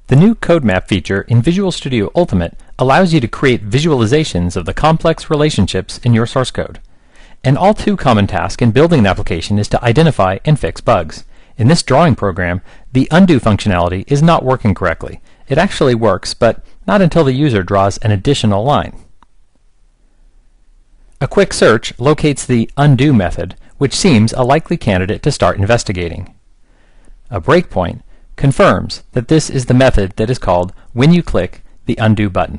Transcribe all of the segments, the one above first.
The new Code Map feature in Visual Studio Ultimate allows you to create visualizations of the complex relationships in your source code. An all too common task in building an application is to identify and fix bugs. In this drawing program, the undo functionality is not working correctly. It actually works, but not until the user draws an additional line. A quick search locates the undo method, which seems a likely candidate to start investigating. A breakpoint confirms that this is the method that is called when you click the undo button.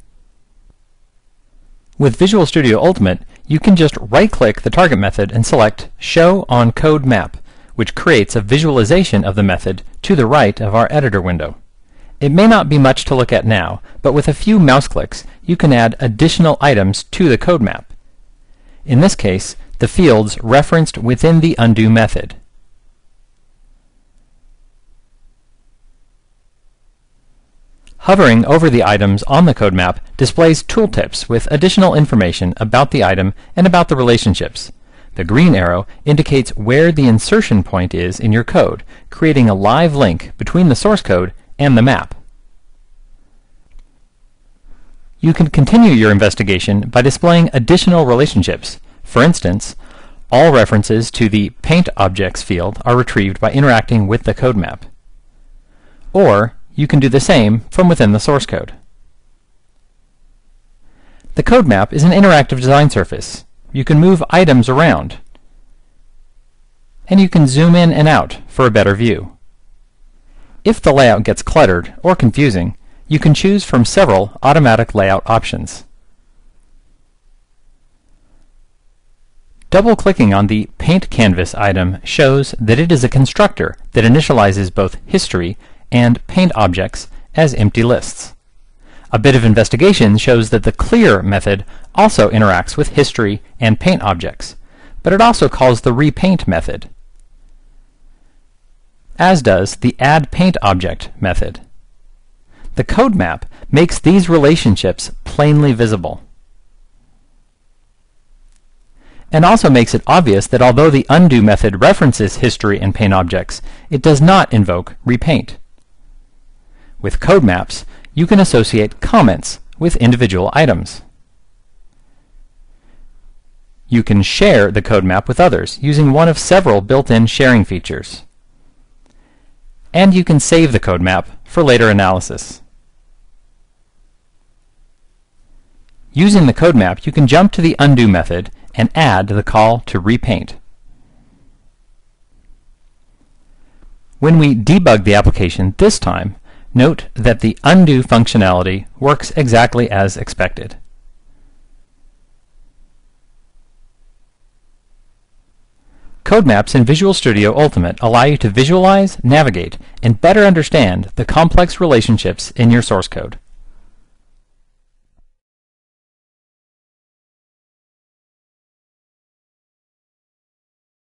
With Visual Studio Ultimate, you can just right-click the target method and select Show on Code Map, which creates a visualization of the method to the right of our editor window. It may not be much to look at now, but with a few mouse clicks, you can add additional items to the code map. In this case, the fields referenced within the undo method. Hovering over the items on the code map displays tooltips with additional information about the item and about the relationships. The green arrow indicates where the insertion point is in your code, creating a live link between the source code and the map. You can continue your investigation by displaying additional relationships. For instance, all references to the Paint Objects field are retrieved by interacting with the code map. Or you can do the same from within the source code. The code map is an interactive design surface. You can move items around, and you can zoom in and out for a better view. If the layout gets cluttered or confusing, you can choose from several automatic layout options. Double-clicking on the Paint Canvas item shows that it is a constructor that initializes both history and paint objects as empty lists. A bit of investigation shows that the clear method also interacts with history and paint objects, but it also calls the repaint method, as does the add paint object method. The code map makes these relationships plainly visible, and also makes it obvious that although the undo method references history and paint objects, it does not invoke repaint. With code maps, you can associate comments with individual items. You can share the code map with others using one of several built-in sharing features. And you can save the code map for later analysis. Using the code map, you can jump to the undo method and add the call to repaint. When we debug the application this time, note that the undo functionality works exactly as expected. Code maps in Visual Studio Ultimate allow you to visualize, navigate, and better understand the complex relationships in your source code.